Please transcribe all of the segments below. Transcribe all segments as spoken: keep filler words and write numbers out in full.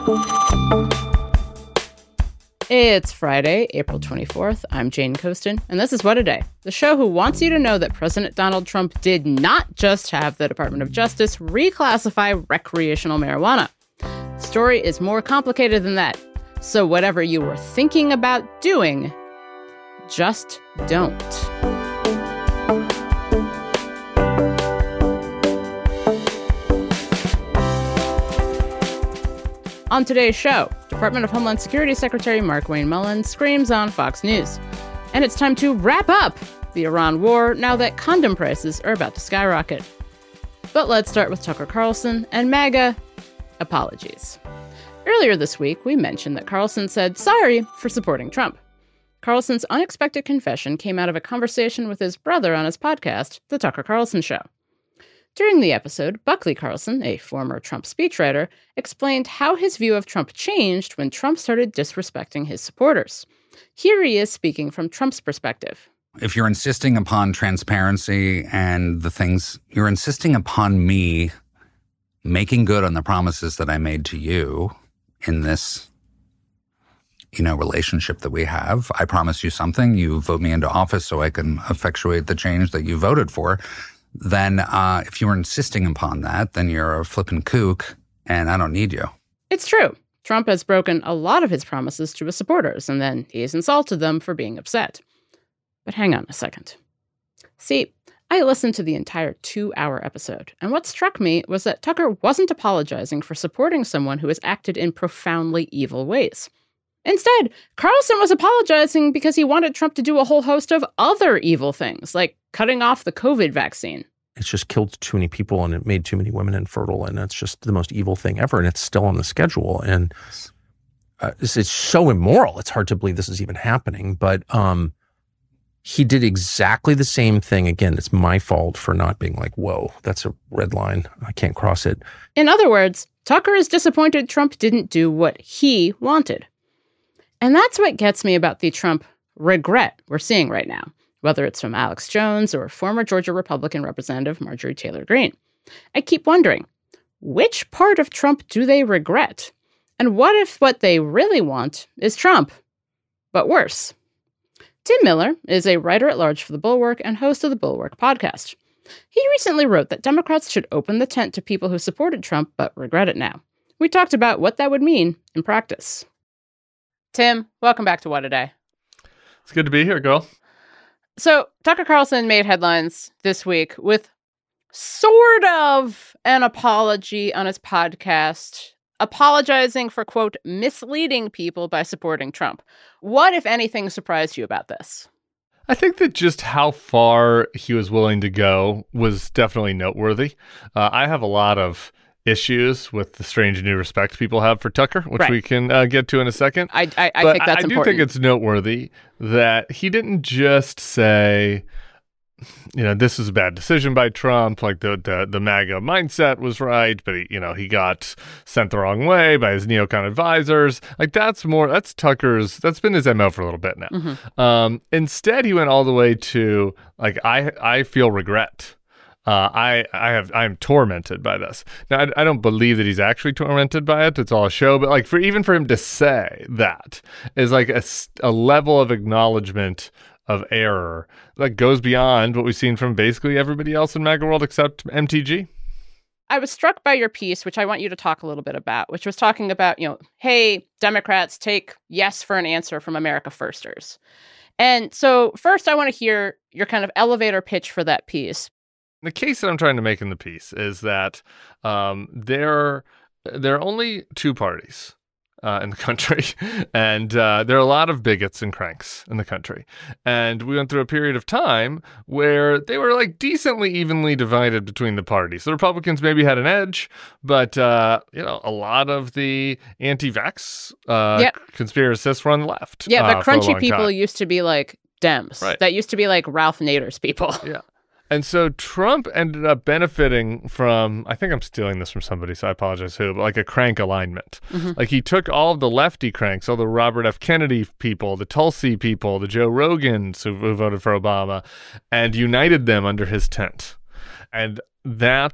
It's Friday, April twenty-fourth. I'm Jane Coaston, and this is What a Day, the show who wants you to know that President Donald Trump did not just have the Department of Justice reclassify recreational marijuana. The story is more complicated than that. So whatever you were thinking about doing, just don't. On today's show, Department of Homeland Security Secretary Markwayne Mullins screams on Fox News. And it's time to wrap up the Iran war now that condom prices are about to skyrocket. But let's start with Tucker Carlson and MAGA apologies. Earlier this week, we mentioned that Carlson said sorry for supporting Trump. Carlson's unexpected confession came out of a conversation with his brother on his podcast, The Tucker Carlson Show. During the episode, Buckley Carlson, a former Trump speechwriter, explained how his view of Trump changed when Trump started disrespecting his supporters. Here he is speaking from Trump's perspective. If you're insisting upon transparency and the things, you're insisting upon me making good on the promises that I made to you in this, you know, relationship that we have. I promise you something, you vote me into office so I can effectuate the change that you voted for. Then uh, if you were insisting upon that, then you're a flippin' kook, and I don't need you. It's true. Trump has broken a lot of his promises to his supporters, and then he's insulted them for being upset. But hang on a second. See, I listened to the entire two-hour episode, and what struck me was that Tucker wasn't apologizing for supporting someone who has acted in profoundly evil ways. Instead, Carlson was apologizing because he wanted Trump to do a whole host of other evil things, like cutting off the COVID vaccine. It's just killed too many people and it made too many women infertile, and it's just the most evil thing ever, and it's still on the schedule. And uh, it's, it's so immoral. It's hard to believe this is even happening. But um, he did exactly the same thing. Again, it's my fault for not being like, whoa, that's a red line. I can't cross it. In other words, Tucker is disappointed Trump didn't do what he wanted. And that's what gets me about the Trump regret we're seeing right now, whether it's from Alex Jones or former Georgia Republican Representative Marjorie Taylor Greene. I keep wondering, which part of Trump do they regret? And what if what they really want is Trump, but worse? Tim Miller is a writer-at-large for The Bulwark and host of the Bulwark podcast. He recently wrote that Democrats should open the tent to people who supported Trump but regret it now. We talked about what that would mean in practice. Tim, welcome back to What a Day. It's good to be here, girl. So, Tucker Carlson made headlines this week with sort of an apology on his podcast, apologizing for, quote, misleading people by supporting Trump. What, if anything, surprised you about this? I think that just how far he was willing to go was definitely noteworthy. Uh, I have a lot of issues with the strange new respect people have for Tucker, which right. we can uh, get to in a second. I, I, I but think that's I, I important. do think it's noteworthy that he didn't just say, you know, this is a bad decision by Trump, like the the, the MAGA mindset was right, but he, you know, he got sent the wrong way by his neocon advisors. Like that's more, that's Tucker's, that's been his M O for a little bit now. Mm-hmm. Um, instead, he went all the way to like, I I feel regret. Uh, I I have I am tormented by this. Now I, I don't believe that he's actually tormented by it. It's all a show. But like for even for him to say that is like a, a level of acknowledgement of error that goes beyond what we've seen from basically everybody else in MAGA world except M T G. I was struck by your piece, which I want you to talk a little bit about, which was talking about, you know, hey, Democrats, take yes for an answer from America Firsters. And so first I want to hear your kind of elevator pitch for that piece. The case that I'm trying to make in the piece is that um, there, there are only two parties uh, in the country, and uh, there are a lot of bigots and cranks in the country. And we went through a period of time where they were like decently evenly divided between the parties. The Republicans maybe had an edge, but uh, you know, a lot of the anti-vax uh, yep. conspiracists were on the left. Yeah, the uh, crunchy people time. used to be like Dems. Right. That used to be like Ralph Nader's people. Yeah. And so Trump ended up benefiting from, I think I'm stealing this from somebody, so I apologize who, but like a crank alignment. Mm-hmm. Like he took all of the lefty cranks, all the Robert F. Kennedy people, the Tulsi people, the Joe Rogans who, who voted for Obama, and united them under his tent. And that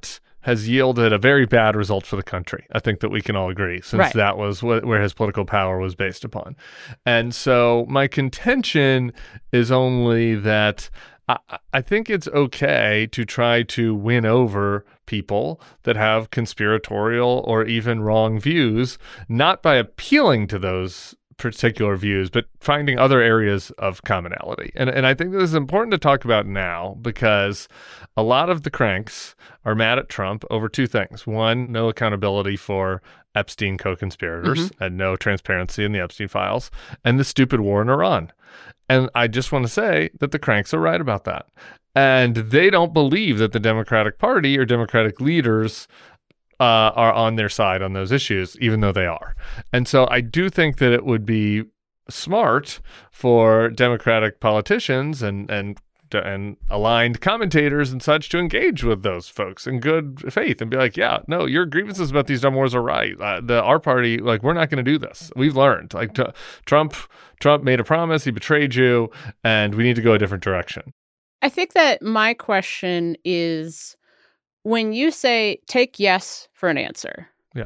has yielded a very bad result for the country. I think that we can all agree, since Right. that was wh- where his political power was based upon. And so my contention is only that I, I think it's okay to try to win over people that have conspiratorial or even wrong views, not by appealing to those particular views, but finding other areas of commonality. And and I think this is important to talk about now, because a lot of the cranks are mad at Trump over two things. One, no accountability for Epstein co-conspirators Mm-hmm. and no transparency in the Epstein files, and the stupid war in Iran. And I just want to say that the cranks are right about that. And they don't believe that the Democratic Party or Democratic leaders Uh, are on their side on those issues, even though they are. And so I do think that it would be smart for Democratic politicians and and and aligned commentators and such to engage with those folks in good faith and be like, yeah, no, your grievances about these dumb wars are right. Uh, the our party, like, we're not going to do this. We've learned. Like, t- Trump, Trump made a promise, he betrayed you, and we need to go a different direction. I think that my question is, when you say take yes for an answer, Yeah.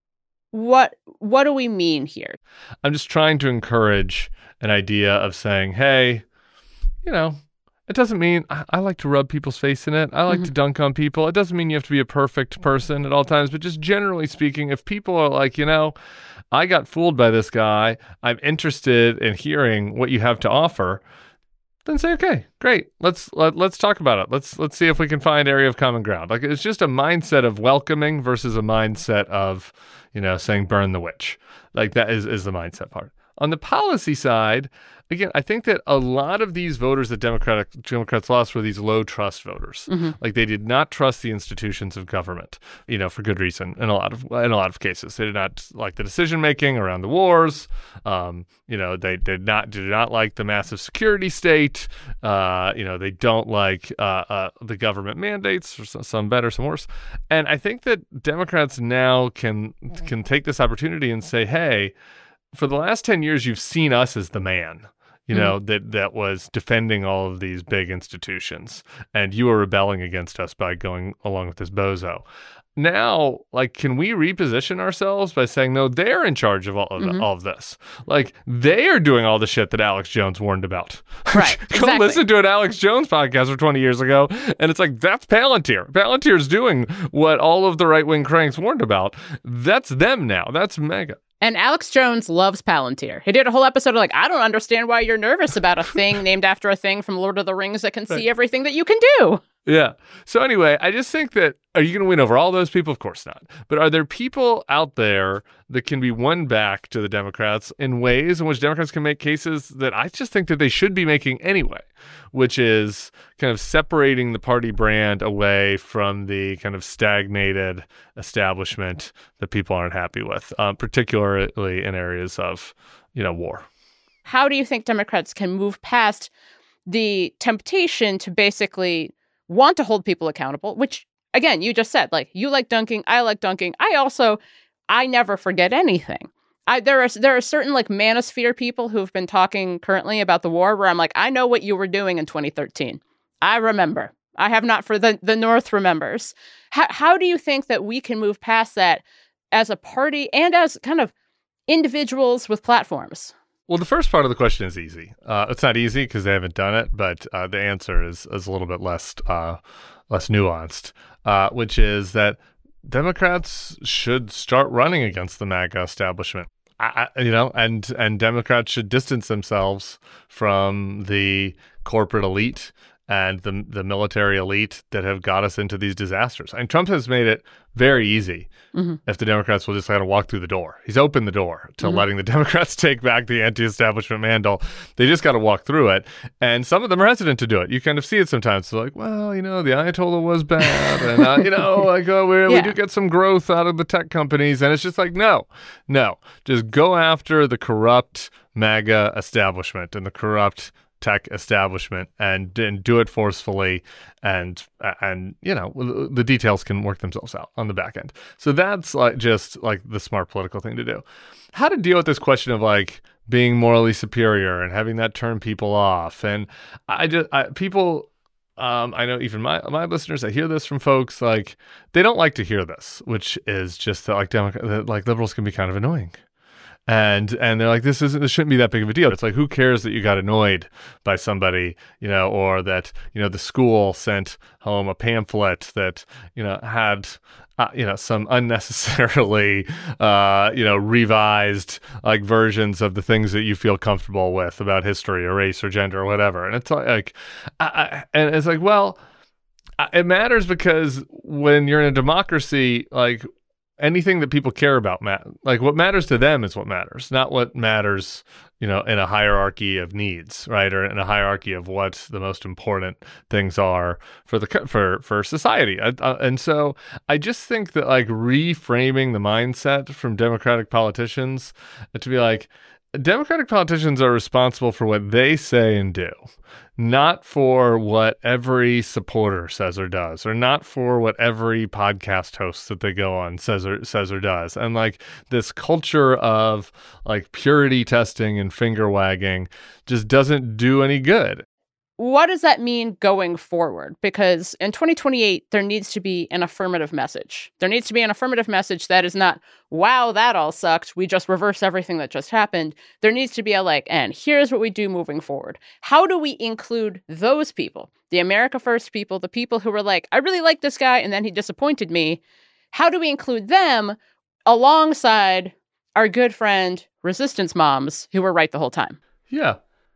what what do we mean here? I'm just trying to encourage an idea of saying, hey, you know, it doesn't mean I, I like to rub people's face in it. I like Mhm. to dunk on people. It doesn't mean you have to be a perfect person at all times, but just generally speaking, if people are like, you know, I got fooled by this guy, I'm interested in hearing what you have to offer, then say, okay, great. Let's let, let's talk about it. Let's let's see if we can find area of common ground. Like, it's just a mindset of welcoming versus a mindset of, you know, saying burn the witch. Like, that is is the mindset part. On the policy side, again, I think that a lot of these voters that Democratic Democrats lost were these low trust voters. Mm-hmm. Like, they did not trust the institutions of government, you know, for good reason. In a lot of in a lot of cases, they did not like the decision making around the wars. Um, you know, they did not did not like the massive security state. Uh, you know, they don't like uh, uh, the government mandates, or some better, some worse. And I think that Democrats now can can take this opportunity and say, hey, for the last ten years, you've seen us as the man, you know, mm. that, that was defending all of these big institutions, and you were rebelling against us by going along with this bozo. Now, like, can we reposition ourselves by saying, no, they're in charge of all of, mm-hmm. the, all of this? Like, they are doing all the shit that Alex Jones warned about. Right. Go exactly. listen to an Alex Jones podcast from twenty years ago, and it's like, that's Palantir. Palantir's doing what all of the right-wing cranks warned about. That's them now. That's MAGA. And Alex Jones loves Palantir. He did a whole episode of like, I don't understand why you're nervous about a thing named after a thing from Lord of the Rings that can Right. see everything that you can do. Yeah. So anyway, I just think that, are you going to win over all those people? Of course not. But are there people out there that can be won back to the Democrats in ways in which Democrats can make cases that I just think that they should be making anyway, which is kind of separating the party brand away from the kind of stagnated establishment that people aren't happy with, um, particularly in areas of, you know, war. How do you think Democrats can move past the temptation to basically want to hold people accountable, which, again, you just said, like, you like dunking, I like dunking. I also, I never forget anything. I, there are there are certain, like, manosphere people who've been talking currently about the war where I'm like, I know what you were doing in twenty thirteen. I remember. I have not for the, the North remembers. How, how do you think that we can move past that as a party and as kind of individuals with platforms? Well, the first part of the question is easy. Uh, it's not easy because they haven't done it, but uh, the answer is is a little bit less uh, less nuanced, uh, which is that Democrats should start running against the MAGA establishment. I, I, you know, and and Democrats should distance themselves from the corporate elite and the the military elite that have got us into these disasters. And Trump has made it very easy mm-hmm. if the Democrats will just kind of walk through the door. He's opened the door to mm-hmm. letting the Democrats take back the anti-establishment mantle. They just got to walk through it. And some of them are hesitant to do it. You kind of see it sometimes. They're like, well, you know, the Ayatollah was bad. And, uh, you know, like, oh, we, yeah. we do get some growth out of the tech companies. And it's just like, no, no. Just go after the corrupt MAGA establishment and the corrupt tech establishment and, and do it forcefully, and and you know the details can work themselves out on the back end. So that's like just like the smart political thing to do. How to deal with this question of like being morally superior and having that turn people off, and I just I, people um, I know even my my listeners, I hear this from folks, like, they don't like to hear this, which is just that, like, Democrat, that, like, liberals can be kind of annoying. And and they're like, this isn't this shouldn't be that big of a deal. It's like, who cares that you got annoyed by somebody, you know, or that, you know, the school sent home a pamphlet that, you know, had, uh, you know, some unnecessarily, uh, you know, revised like versions of the things that you feel comfortable with about history or race or gender or whatever. And it's like, I, I, and it's like, well, it matters because when you're in a democracy, like, anything that people care about, mat- like what matters to them is what matters, not what matters, you know, in a hierarchy of needs, right? Or in a hierarchy of what the most important things are for the for for society. I, uh, and so I just think that like reframing the mindset from Democratic politicians to be like, Democratic politicians are responsible for what they say and do, not for what every supporter says or does, or not for what every podcast host that they go on says or says or does. And like this culture of like purity testing and finger wagging just doesn't do any good. What does that mean going forward? Because in twenty twenty-eight, there needs to be an affirmative message. There needs to be an affirmative message that is not, wow, that all sucked. We just reverse everything that just happened. There needs to be a like, and here's what we do moving forward. How do we include those people, the America First people, the people who were like, I really like this guy, and then he disappointed me. How do we include them alongside our good friend resistance moms who were right the whole time? Yeah.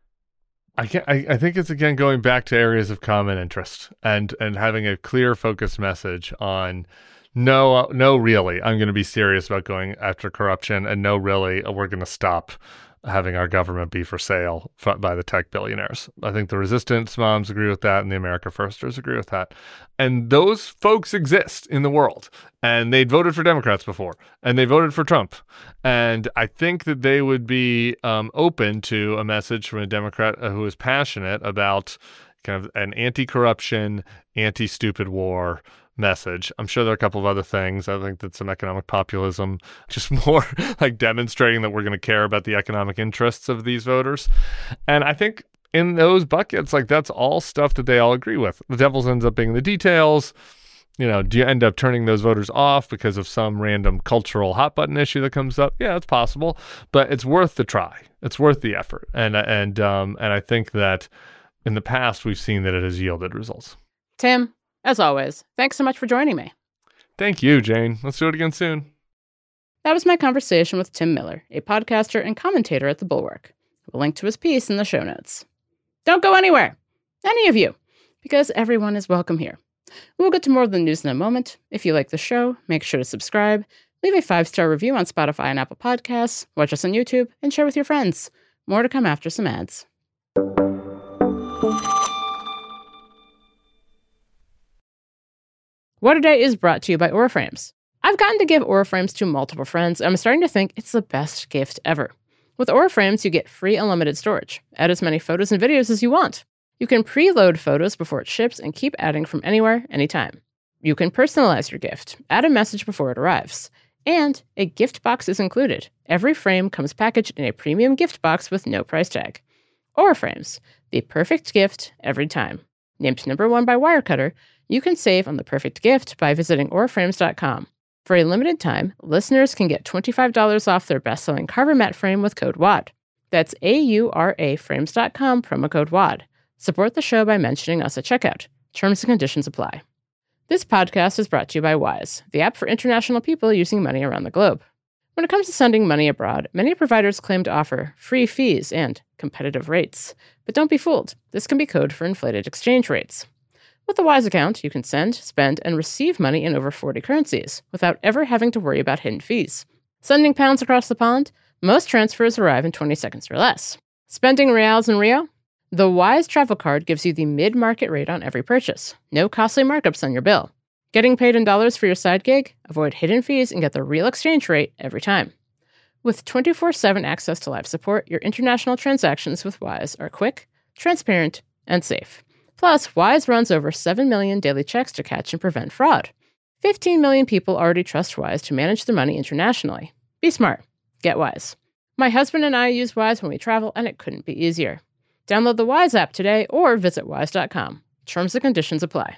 I can I, I think it's, again, going back to areas of common interest and, and having a clear, focused message on, no, no, really, I'm going to be serious about going after corruption, and no, really, we're going to stop having our government be for sale by the tech billionaires. I think the resistance moms agree with that, and the America Firsters agree with that. And those folks exist in the world, and they'd voted for Democrats before, and they voted for Trump. And I think that they would be um, open to a message from a Democrat who is passionate about kind of an anti-corruption, anti-stupid war message. I'm sure there are a couple of other things. I think that some economic populism, just more like demonstrating that we're going to care about the economic interests of these voters. And I think in those buckets, like that's all stuff that they all agree with. The devil's ends up being in the details. You know, do you end up turning those voters off because of some random cultural hot button issue that comes up? Yeah, it's possible, but it's worth the try. It's worth the effort. And, and, um, and I think that in the past, we've seen that it has yielded results. Tim, as always, thanks so much for joining me. Thank you, Jane. Let's do it again soon. That was my conversation with Tim Miller, a podcaster and commentator at The Bulwark. We'll link to his piece in the show notes. Don't go anywhere, any of you, because everyone is welcome here. We'll get to more of the news in a moment. If you like the show, make sure to subscribe, leave a five-star review on Spotify and Apple Podcasts, watch us on YouTube, and share with your friends. More to come after some ads. What A Day is brought to you by Aura Frames. I've gotten to give Aura Frames to multiple friends, and I'm starting to think it's the best gift ever. With Aura Frames, you get free unlimited storage. Add as many photos and videos as you want. You can preload photos before it ships and keep adding from anywhere, anytime. You can personalize your gift, add a message before it arrives. And a gift box is included. Every frame comes packaged in a premium gift box with no price tag. Aura Frames, the perfect gift every time. Named number one by Wirecutter, you can save on the perfect gift by visiting aura frames dot com. For a limited time, listeners can get twenty-five dollars off their best-selling Carver Mat frame with code W A D. That's A U R A frames dot com, promo code W A D. Support the show by mentioning us at checkout. Terms and conditions apply. This podcast is brought to you by Wise, the app for international people using money around the globe. When it comes to sending money abroad, many providers claim to offer free fees and competitive rates. But don't be fooled. This can be code for inflated exchange rates. With a Wise account, you can send, spend, and receive money in over forty currencies without ever having to worry about hidden fees. Sending pounds across the pond? Most transfers arrive in twenty seconds or less. Spending reals in Rio? The Wise Travel Card gives you the mid-market rate on every purchase. No costly markups on your bill. Getting paid in dollars for your side gig? Avoid hidden fees and get the real exchange rate every time. With twenty-four seven access to live support, your international transactions with Wise are quick, transparent, and safe. Plus, Wise runs over seven million daily checks to catch and prevent fraud. fifteen million people already trust Wise to manage their money internationally. Be smart. Get Wise. My husband and I use Wise when we travel, and it couldn't be easier. Download the Wise app today or visit wise dot com. Terms and conditions apply.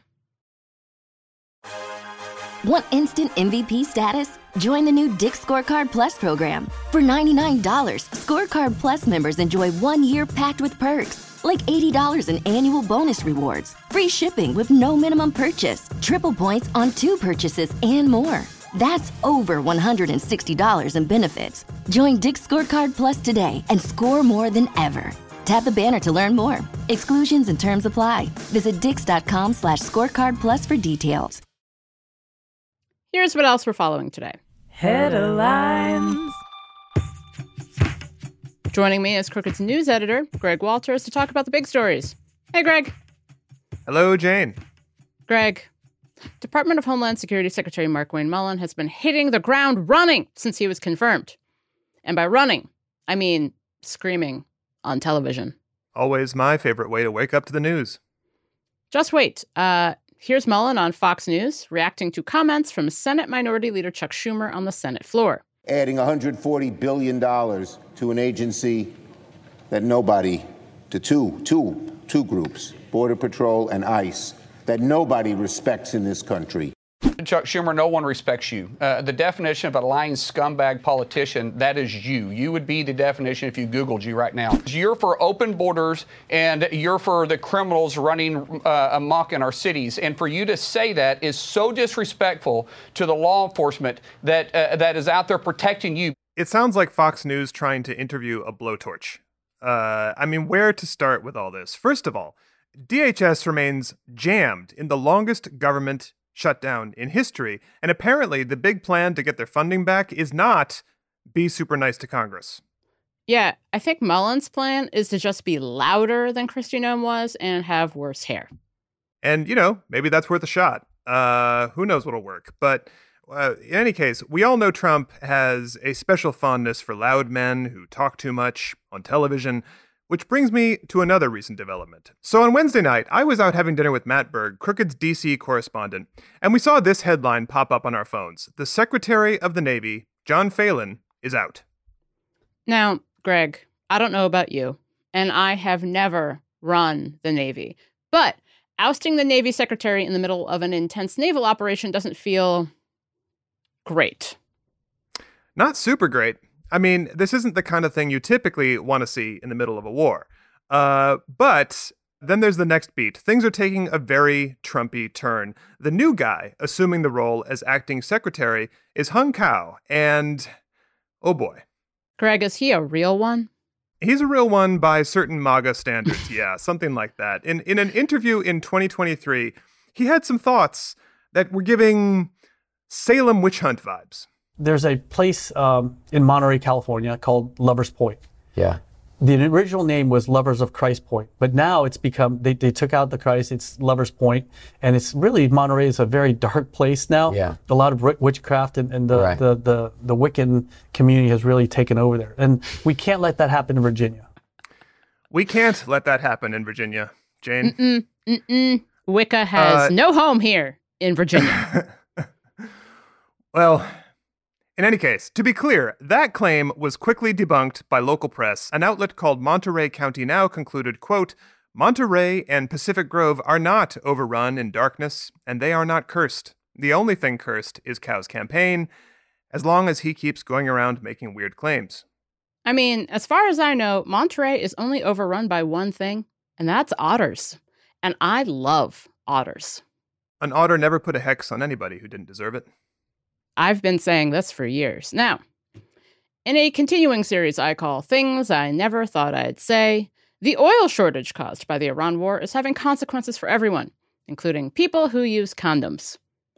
Want instant M V P status? Join the new Dick's Scorecard Plus program. For ninety-nine dollars, Scorecard Plus members enjoy one year packed with perks, like eighty dollars in annual bonus rewards, free shipping with no minimum purchase, triple points on two purchases, and more. That's over one hundred sixty dollars in benefits. Join Dick's Scorecard Plus today and score more than ever. Tap the banner to learn more. Exclusions and terms apply. Visit dix.com slash scorecard plus for details. Here's what else we're following today. Headlines. Joining me is Crooked's news editor, Greg Walters, to talk about the big stories. Hey, Greg. Hello, Jane. Greg, Department of Homeland Security Secretary Markwayne Mullin has been hitting the ground running since he was confirmed. And by running, I mean screaming on television. Always my favorite way to wake up to the news. Just wait. Uh, here's Mullin on Fox News reacting to comments from Senate Minority Leader Chuck Schumer on the Senate floor. Adding one hundred forty billion dollars to an agency that nobody, to two, two, two groups, Border Patrol and ICE, that nobody respects in this country. Chuck Schumer, no one respects you. Uh, the definition of a lying scumbag politician, that is you. You would be the definition if you Googled you right now. You're for open borders, and you're for the criminals running uh, amok in our cities. And for you to say that is so disrespectful to the law enforcement that uh, that is out there protecting you. It sounds like Fox News trying to interview a blowtorch. Uh, I mean, where to start with all this? First of all, D H S remains jammed in the longest government shutdown in history. And apparently the big plan to get their funding back is not be super nice to Congress. Yeah, I think Mullin's plan is to just be louder than Kristi Noem was and have worse hair. And, you know, maybe that's worth a shot. Uh, who knows what'll work. But uh, in any case, we all know Trump has a special fondness for loud men who talk too much on television. Which brings me to another recent development. So on Wednesday night, I was out having dinner with Matt Berg, Crooked's D C correspondent, and we saw this headline pop up on our phones. The Secretary of the Navy, John Phelan, is out. Now, Greg, I don't know about you, and I have never run the Navy, but ousting the Navy Secretary in the middle of an intense naval operation doesn't feel great. Not super great. I mean, this isn't the kind of thing you typically want to see in the middle of a war. Uh, but then there's the next beat. Things are taking a very Trumpy turn. The new guy assuming the role as acting secretary is Hung Kao, and oh boy. Greg, is he a real one? He's a real one by certain MAGA standards, yeah, something like that. In in an interview in twenty twenty-three, he had some thoughts that were giving Salem witch hunt vibes. There's a place um, in Monterey, California called Lovers Point. Yeah. The original name was Lovers of Christ Point, but now it's become, they, they took out the Christ, it's Lovers Point, and it's really, Monterey is a very dark place now. Yeah. A lot of witchcraft and, and the, right. the, the, the Wiccan community has really taken over there. And we can't let that happen in Virginia. We can't let that happen in Virginia, Jane. Mm-mm, mm-mm. Wicca has uh, no home here in Virginia. Well... In any case, to be clear, that claim was quickly debunked by local press. An outlet called Monterey County Now concluded, quote, Monterey and Pacific Grove are not overrun in darkness, and they are not cursed. The only thing cursed is Cao's campaign, as long as he keeps going around making weird claims. I mean, as far as I know, Monterey is only overrun by one thing, and that's otters. And I love otters. An otter never put a hex on anybody who didn't deserve it. I've been saying this for years. Now, in a continuing series I call Things I Never Thought I'd Say, the oil shortage caused by the Iran war is having consequences for everyone, including people who use condoms.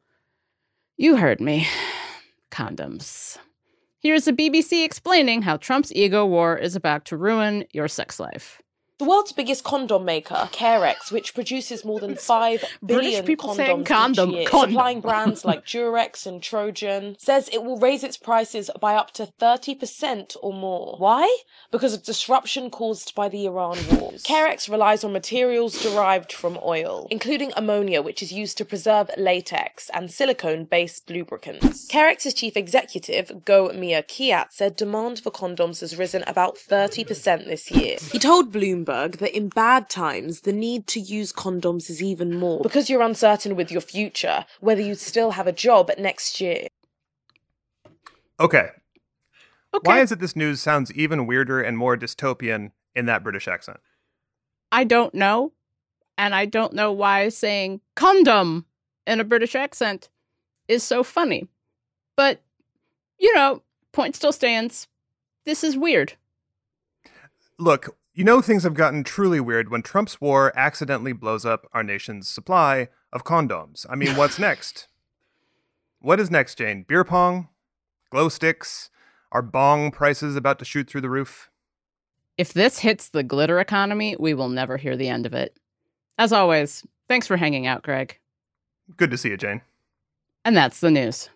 You heard me. Condoms. Here's the B B C explaining how Trump's ego war is about to ruin your sex life. The world's biggest condom maker, Carex, which produces more than five billion condoms condom, each year, condom. supplying brands like Durex and Trojan, says it will raise its prices by up to thirty percent or more. Why? Because of disruption caused by the Iran war. Carex relies on materials derived from oil, including ammonia, which is used to preserve latex, and silicone-based lubricants. Carex's chief executive, Go Mia Kiat, said demand for condoms has risen about thirty percent this year. He told Bloomberg Bloomberg that in bad times, the need to use condoms is even more because you're uncertain with your future, whether you still have a job next year. Okay. Okay. Why is it this news sounds even weirder and more dystopian in that British accent? I don't know. And I don't know why saying condom in a British accent is so funny. But, you know, point still stands. This is weird. Look, you know things have gotten truly weird when Trump's war accidentally blows up our nation's supply of condoms. I mean, what's next? What is next, Jane? Beer pong? Glow sticks? Are bong prices about to shoot through the roof? If this hits the glitter economy, we will never hear the end of it. As always, thanks for hanging out, Greg. Good to see you, Jane. And that's the news.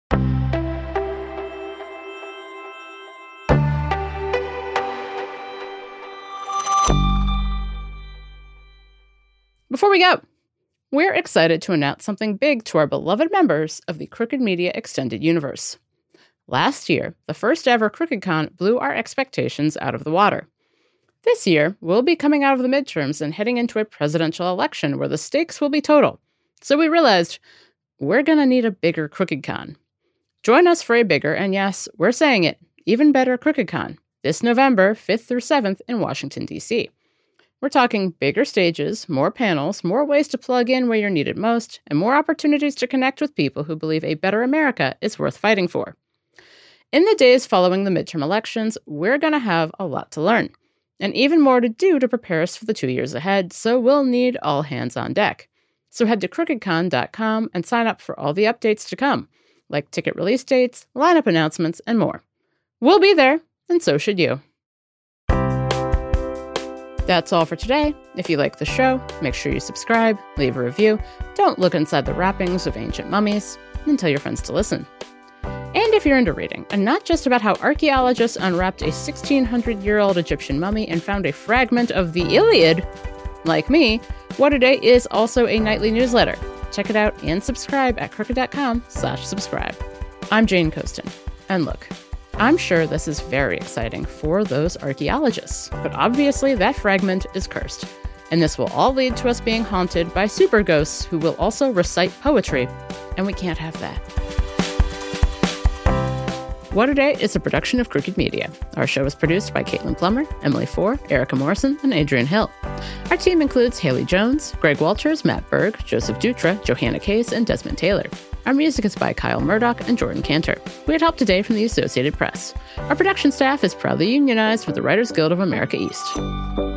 Before we go, we're excited to announce something big to our beloved members of the Crooked Media Extended Universe. Last year, the first ever CrookedCon blew our expectations out of the water. This year, we'll be coming out of the midterms and heading into a presidential election where the stakes will be total. So we realized we're going to need a bigger CrookedCon. Join us for a bigger, and yes, we're saying it, even better CrookedCon this November fifth through seventh in Washington, D C. We're talking bigger stages, more panels, more ways to plug in where you're needed most, and more opportunities to connect with people who believe a better America is worth fighting for. In the days following the midterm elections, we're going to have a lot to learn, and even more to do to prepare us for the two years ahead, so we'll need all hands on deck. So head to crooked con dot com and sign up for all the updates to come, like ticket release dates, lineup announcements, and more. We'll be there, and so should you. That's all for today. If you like the show, make sure you subscribe, leave a review, don't look inside the wrappings of ancient mummies, and tell your friends to listen. And if you're into reading, and not just about how archaeologists unwrapped a sixteen hundred year old Egyptian mummy and found a fragment of the Iliad, like me, What A Day is also a nightly newsletter. Check it out and subscribe at crooked dot com slash subscribe. I'm Jane Coaston, and look, I'm sure this is very exciting for those archaeologists, but obviously that fragment is cursed, and this will all lead to us being haunted by super ghosts who will also recite poetry, and we can't have that. What A Day is a production of Crooked Media. Our show is produced by Caitlin Plummer, Emily Four, Erica Morrison, and Adrian Hill. Our team includes Haley Jones, Greg Walters, Matt Berg, Joseph Dutra, Johanna Case, and Desmond Taylor. Our music is by Kyle Murdoch and Jordan Cantor. We had help today from the Associated Press. Our production staff is proudly unionized with the Writers Guild of America East.